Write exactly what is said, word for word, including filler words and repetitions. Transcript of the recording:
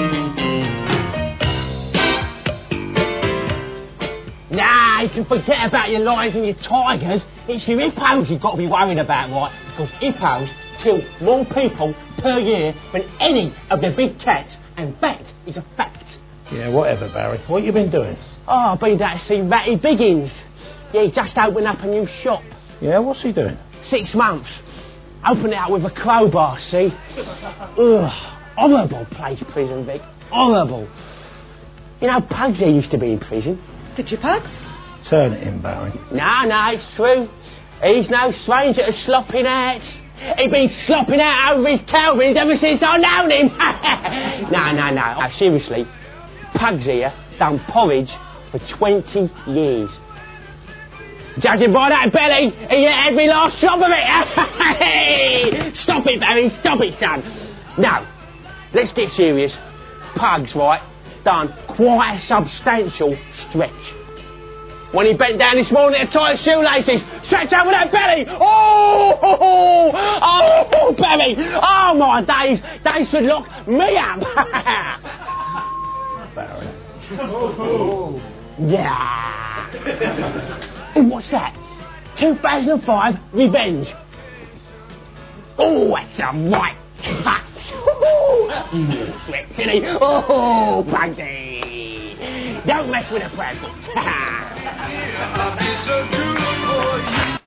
Nah, you can forget about your lions and your tigers. It's your hippos you've got to be worried about, right? Because hippos kill more people per year than any of the big cats, and that is a fact. Yeah, whatever, Barry. What you been doing? Oh, I've been down to see Ratty Biggins. Yeah, he just opened up a new shop. Yeah, what's he doing? Six months. Opened it up with a crowbar, see? Ugh, horrible place, prison, Vic. Horrible. You know, Pugsy used to be in prison. Did you, Pugs? Turn it in, Barry. No, no, it's true. He's no stranger to slopping out. He's been slopping out over his Calvins ever since I've known him. no, no, no. Oh, seriously, Pugs here done porridge for twenty years. Judging by that belly, he ate every last drop of it. Stop it, Barry. Stop it, son. Now, let's get serious. Pugs, right, done quite a substantial stretch. When he bent down this morning to tie his shoelaces, stretch over that belly. Oh, oh, oh, oh, belly. Oh, my days. They should lock me up. Barry. Yeah. Oh, what's that? two thousand five Revenge. Oh, that's a right touch. Mm, sweat, silly. Oh, Pugsy. Don't mess with the presents.